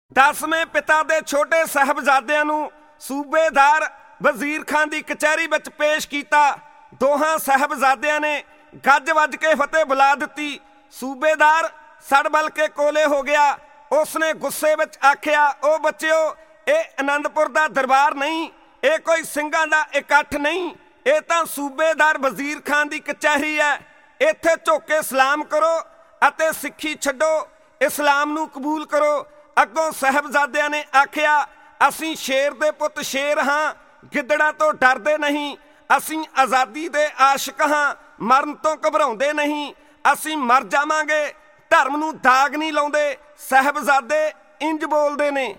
10ਵੇਂ ਪਿਤਾ ਦੇ ਛੋਟੇ ਸਾਹਿਬਜ਼ਾਦਿਆਂ ਨੂੰ ਸੂਬੇਦਾਰ ਵਜ਼ੀਰ ਖਾਨ ਦੀ ਕਚਹਿਰੀ ਵਿੱਚ ਪੇਸ਼ ਕੀਤਾ। ਦੋਹਾਂ ਸਾਹਿਬਜ਼ਾਦਿਆਂ ਨੇ ਗੱਜ ਵੱਜ ਕੇ ਫਤਿਹ ਬੁਲਾ ਦਿੱਤੀ। ਸੂਬੇਦਾਰ ਸੜ ਬਲ ਕੇ ਕੋਲੇ ਹੋ ਗਿਆ। ਉਸਨੇ ਗੁੱਸੇ ਵਿੱਚ ਆਖਿਆ, ਉਹ ਬੱਚਿਓ, ਇਹ ਅਨੰਦਪੁਰ ਦਾ ਦਰਬਾਰ ਨਹੀਂ, ਇਹ ਕੋਈ ਸਿੰਘਾਂ ਦਾ ਇਕੱਠ ਨਹੀਂ, ਇਹ ਤਾਂ ਸੂਬੇਦਾਰ ਵਜ਼ੀਰ ਖਾਨ ਦੀ ਕਚਹਿਰੀ ਹੈ। ਇੱਥੇ ਝੁਕ ਕੇ ਸਲਾਮ ਕਰੋ ਅਤੇ ਸਿੱਖੀ ਛੱਡੋ, ਇਸਲਾਮ ਨੂੰ ਕਬੂਲ ਕਰੋ। ਅੱਗੋਂ ਸਾਹਿਬਜ਼ਾਦਿਆਂ ਨੇ ਆਖਿਆ, ਅਸੀਂ ਸ਼ੇਰ ਦੇ ਪੁੱਤ ਸ਼ੇਰ ਹਾਂ, ਗਿੱਦੜਾਂ ਤੋਂ ਡਰਦੇ ਨਹੀਂ। ਅਸੀਂ ਆਜ਼ਾਦੀ ਦੇ ਆਸ਼ਿਕ ਹਾਂ, ਮਰਨ ਤੋਂ ਘਬਰਾਉਂਦੇ ਨਹੀਂ। ਅਸੀਂ ਮਰ ਜਾਵਾਂਗੇ, ਧਰਮ ਨੂੰ ਦਾਗ ਨਹੀਂ ਲਾਉਂਦੇ। ਸਾਹਿਬਜ਼ਾਦੇ ਇੰਜ ਬੋਲਦੇ ਨੇ।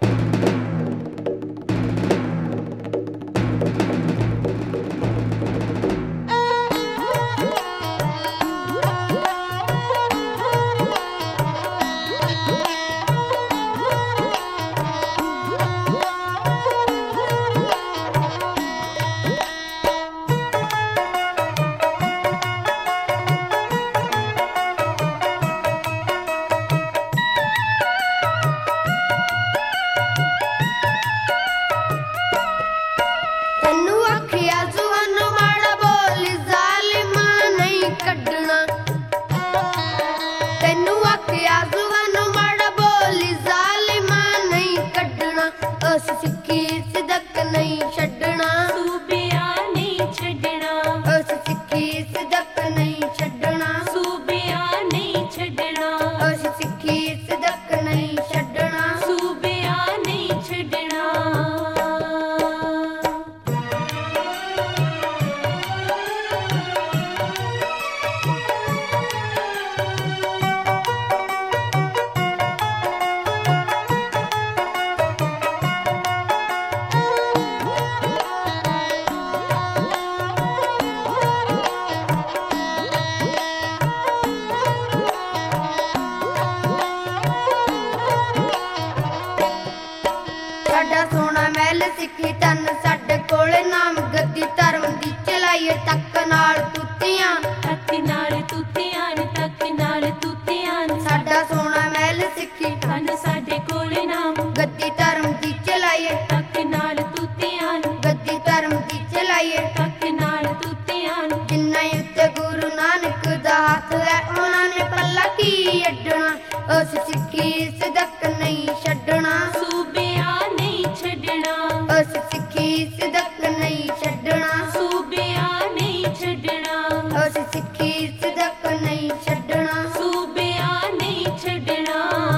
ਸਿੱਖੀ ਤਨ ਸਾਡੇ ਕੋਲੇ ਨਾਮ ਗੱਦੀ ਧਰਮ ਦੀ ਚਲਾਈਏ ਤੱਕ ਨਾਲ ਤੂਤੀਆਂ ਤੱਕ ਨਾਲ ਤੂਤੀਆਂ ਤੱਕ ਨਾਲ ਤੂਤੀਆਂ ਸਾਡਾ ਸੋਹਣਾ ਮਹਿਲ ਸਿੱਖੀ ਤਨ ਸਾਡੇ ਕੋਲੇ ਨਾਮ ਗੱਦੀ ਧਰਮ ਦੀ ਚਲਾਈਏ ਤੱਕ ਨਾਲ ਤੂਤੀਆਂ ਗੱਦੀ ਧਰਮ ਦੀ ਚਲਾਈਏ ਤੱਕ ਨਾਲ ਤੂਤੀਆਂ ਜਿੰਨਾ ਉੱਤੇ ਗੁਰੂ ਨਾਨਕ ਦਾ ਹੱਥ ਹੈ ਉਹਨਾਂ ਨੇ ਪੱਲਾ ਕੀ ਅੱਡਣਾ। ਉਸ ਸਿੱਖੀ ਸਿਦਕ ਨਹੀਂ ਛੱਡਣਾ, ਸੂਬਿਆਂ ਨਹੀਂ ਛੱਡਣਾ। ਉਸ ਸਿੱਖੀ ਸਿਦਕ ਨਹੀਂ ਛੱਡਣਾ, ਸੂਬਿਆਂ ਨਹੀਂ ਛੱਡਣਾ। ਉਸ ਸਿੱਖੀ ਸਿਦਕ ਨਹੀਂ ਛੱਡਣਾ, ਸੂਬਿਆਂ ਨਹੀਂ ਛੱਡਣਾ।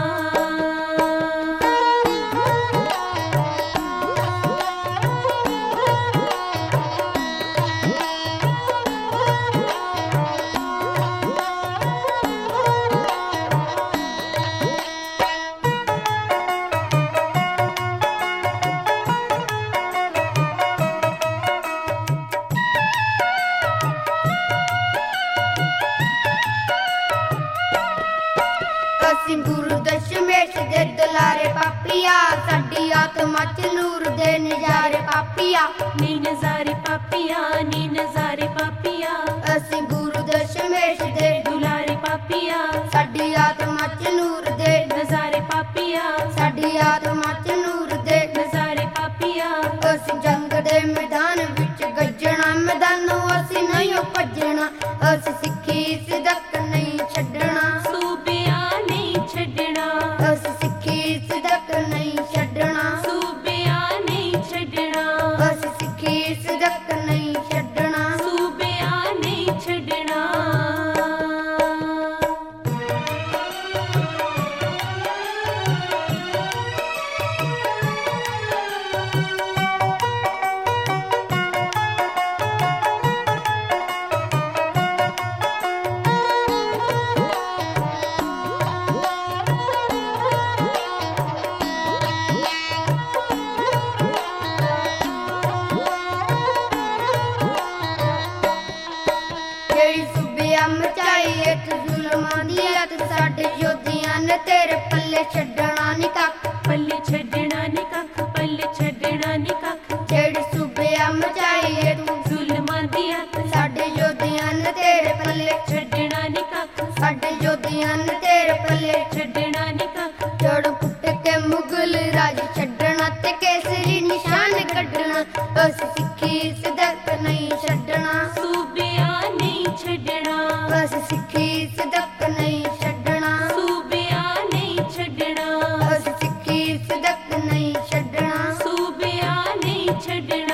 ਅਸੀਂ ਗੁਰੂ ਦਸ਼ਮੇਸ਼ ਦੇ ਦੁਲਾਰੇ ਪਾਪੀਆ, ਸਾਡੀ ਆਤਮਾ ਚ ਨੂਰ ਦੇ ਨਜ਼ਾਰੇ ਪਾਪੀਆ, ਨੀ ਨਜ਼ਾਰੇ ਪਾਪੀਆ, ਨੀ ਨਜ਼ਾਰੇ ਪਾਪੀਆ। ਅਸੀਂ ਗੁਰੂ ਦਸ਼ਮੇਸ਼ ਦੇ ਦੁਲਾਰੇ ਪਾਪੀਆ, ਸਾਡੀ ਆਤਮਾ ਚ ਨੂਰ ਦੇ ਨਜ਼ਾਰੇ ਪਾਪੀਆ, ਸਾਡੀ ਆਤਮਾ ਚ ਨੂਰ ਦੇ ਨਜ਼ਾਰੇ ਪਾਪੀਆ। ਅਸੀਂ ਜੰਗ ਦੇ ਮੈਦਾਨ ਵਿੱਚ ਗੱਜਣਾ, ਮੈਦਾਨੋਂ ਅਸੀਂ ਨਹੀਂ ਭੱਜਣਾ। ਅਸੀਂ ਸਿੱਖੀ ਸਿਦਕ ਨਹੀਂ ਛੱਡਣਾ, ਸੂਬਿਆਂ ਨਹੀਂ ਛੱਡਣਾ। ਅਸੀਂ ਸਿੱਖੀ ਸਿਦਕ ਨਹੀਂ ਛੱਡਣਾ, ਸੂਬਿਆਂ ਨਹੀਂ ਛੱਡਣਾ। ਅਸੀਂ ਸਿੱਖੀ ਸਿਦਕ ਨਹੀਂ ਛੱਡਣਾ, ਸੂਬਿਆਂ ਨਹੀਂ ਛੱਡਣਾ। ਜਿਹੜੀ ਸੂਬਿਆਂ ਮਚਾਈ ਇੱਕ ਜ਼ੁਲਮਾਂ ਦੀ ਅੱਤ, ਸਾਡੇ ਯੋਧਿਆਂ ਨੇ ਤੇਰੇ ਪੱਲੇ ਛੱਡਣਾ ਨੀ ਕੱਖ, ਪੱਲੇ ਛੱਡਣਾ ਨੀ ਕੱਖ, ਪੱਲੇ ਛੱਡਣਾ ਨੀ ਕੱਖ। ਜਿਹੜੀ ਸੂਬਿਆਂ ਮਚਾਈ ਇੱਕ ਜ਼ੁਲਮਾਂ ਦੀ ਅੱਤ, ਸਾਡੇ ਯੋਧਿਆਂ ਨੇ ਤੇਰੇ ਪੱਲੇ ਛੱਡਣਾ ਨੀ ਕੱਖ, ਸਾਡੇ ਯੋਧਿਆਂ ਨੇ ਤੇਰੇ ਪੱਲੇ ਛੱਡਣਾ ਨੀ ਕੱਖ। ਜੜ ਪੁੱਟ ਕੇ ਮੁਗਲ ਮੁਗਲ ਰਾਜ ਛੱਡਣਾ ਤੇ ਕੇਸਰੀ ਨਿਸ਼ਾਨ ਕੱਢਣਾ ਅਸੀਂ ਸਿੱਖੀ ਸਦਕ ਨਹੀਂ ਛੱਡਣਾ ਸੂਬਿਆਂ ਨਹੀਂ ਛੱਡਣਾ ਅਸੀਂ ਸਿੱਖੀ ਸਦਕ ਨਹੀਂ ਛੱਡਣਾ ਸੂਬਿਆਂ ਨਹੀਂ ਛੱਡਣਾ ਅਸੀਂ ਸਿੱਖੀ ਸਦਕ ਨਹੀਂ ਛੱਡਣਾ ਸੂਬਿਆਂ ਨਹੀਂ ਛੱਡਣਾ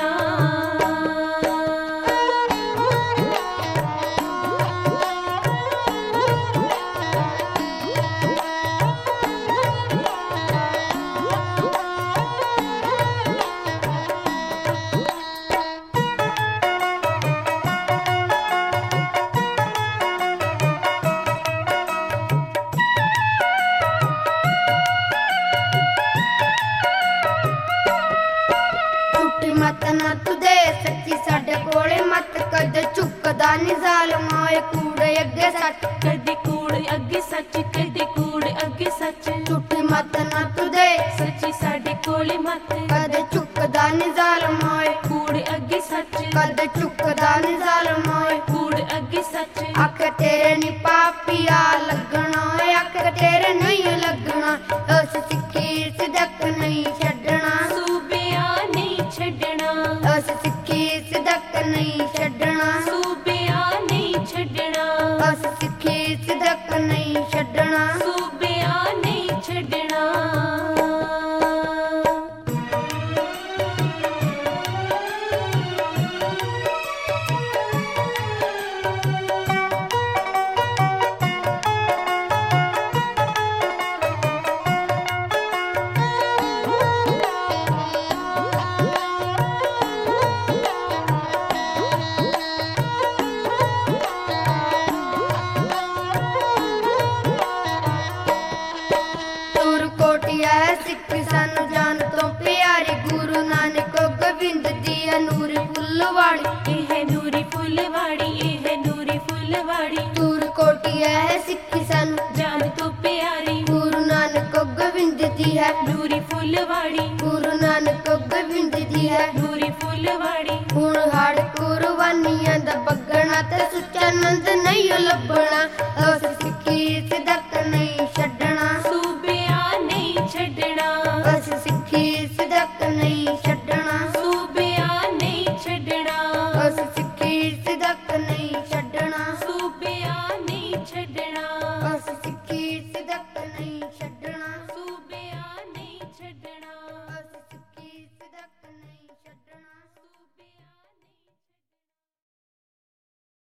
ਮਤ ਨਾ ਤੁਦੇ ਸੱਚੀ ਸਾਡੇ ਕੋਲੇ ਮਤ ਕਦੇ ਝੁਕਦਾ ਨੀ ਜ਼ਾਲਮਾਂ ਏ ਕੂੜੇ ਅੱਗੇ ਸੱਚ ਕਦੇ ਕੂੜ ਅੱਗੇ ਸੱਚ ਕਦੇ ਕੂੜ ਅੱਗੇ ਸੱਚ ਝੂਠੀ ਮਤ ਨਾ ਤੁਦੇ ਸੱਚੀ ਸਾਡੇ ਕੋਲੇ ਮਤ ਕਦੇ ਝੁਕਦਾ ਨੀ ਜ਼ਾਲਮਾਂ ਏ ਕੂੜ ਅੱਗੇ ਸੱਚ ਕਦੇ ਝੁਕਦਾ ਨੀ ਜ਼ਾਲਮਾਂ ਏ ਕੂੜ ਅੱਗੇ ਸੱਚ ਅੱਖ ਤੇਰੇ ਨੀ ਪਾਪੀਆ ਲੱਗਣਾ ਏ ਅੱਖ ਤੇਰੇ ਨਹੀਂ ਲੱਗਣਾ ਉਸ ਸਿੱਖੀ ਸਦਕ ਨਹੀਂ ਛੱਡਣਾ ਸੂਬਿਆਂ ਨਹੀਂ ਛੱਡਣਾ ਉਸ ਸਿੱਖੀ ਸਦਕ ਨਹੀਂ ਛੱਡਣਾ ਸੂਬਿਆਂ ਨਹੀਂ ਛੱਡਣਾ ਉਸ ਸਿੱਖੀ ਸਦਕ ਨਹੀਂ ਛੱਡਣਾ ਸੂਬਿਆਂ ਨਹੀਂ ਛੱਡਣਾ ਕੋਟਿਆ ਸਿੱਖ ਸਾਨੂੰ ਜਾਨ ਤੋਂ ਪਿਆਰੇ ਗੁਰੂ ਨਾਨਕ ਗੋਬਿੰਦ ਦੀ ਨੂਰੀ ਫੁੱਲਵਾੜੀ ਇਹ ਨੂਰੀ ਫੁੱਲਵਾੜੀ ਇਹ ਨੂਰੀ ਫੁੱਲਵਾੜੀ ਤੂਰ ਕੋਟਿਆ ਸਿੱਖ ਸਾਨੂੰ ਜਾਨ ਤੋਂ ਪਿਆਰੀ ਗੁਰੂ ਨਾਨਕ ਗੋਬਿੰਦ ਦੀ ਹੈ ਨੂਰੀ ਫੁੱਲਵਾੜੀ ਗੁਰੂ ਨਾਨਕ ਗੋਬਿੰਦ ਦੀ ਹੈ ਨੂਰੀ ਫੁੱਲਵਾੜੀ ਹੁਣ ਹੜ ਕੁਰਬਾਨੀਆਂ ਦਾ ਬੱਗਣਾ ਤੇ ਸੁੱਚਾ ਨੰਦ ਨਹੀਂ ਲੱਭਣਾ ਉਸ ਸਿੱਖੀ